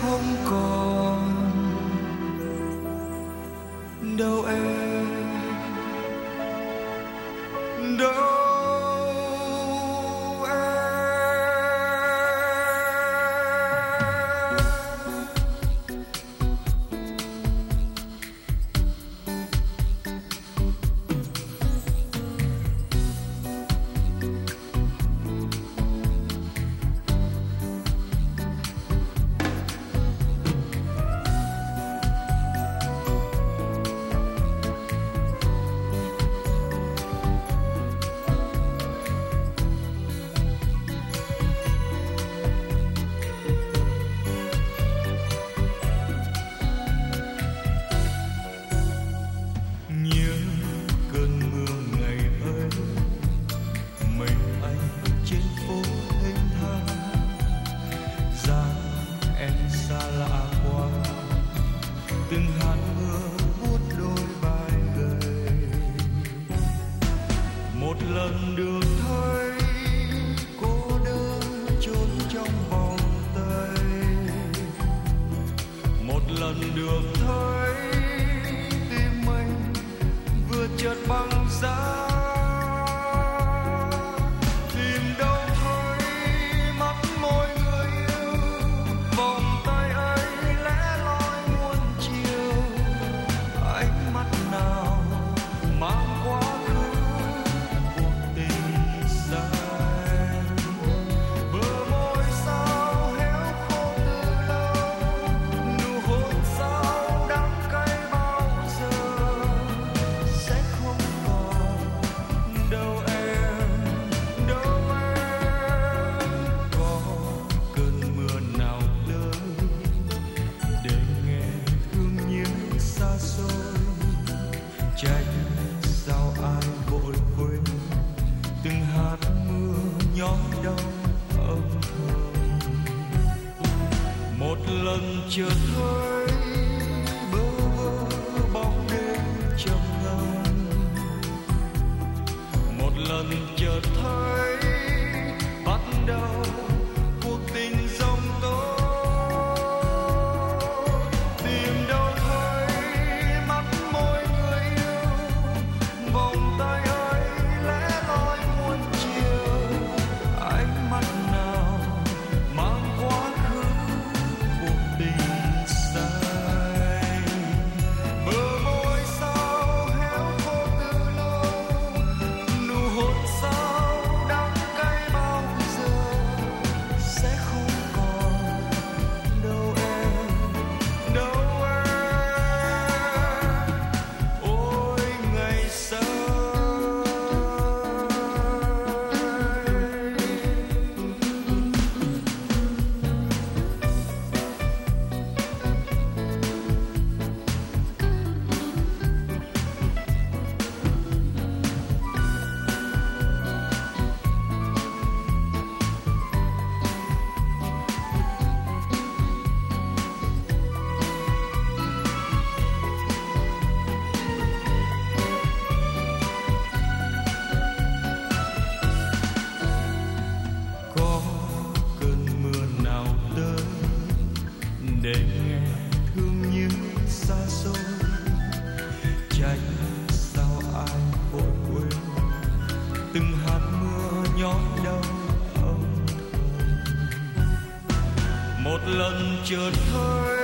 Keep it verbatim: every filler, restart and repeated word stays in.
không còn đâu em, đâu lần được thấy cô đơn trốn trong vòng tay, một lần được thấy tim mình vừa chợt băng giá, tìm đâu thấy mắt môi người yêu, vòng tay ấy lẻ loi muôn chiều, ánh mắt nào mang quá khứ trách sao ai vội quên từng hạt mưa nhói đau âm thầm. Một lần chợt thấy bơ vơ bóng đêm trầm ngâm, một lần chợt thấy bắt đầu cuộc tình giông tố. Để nghe thương như xa xôi, trách sao ai vội quên từng hạt mưa nhói đau âm thầm. Một lần chợt thấy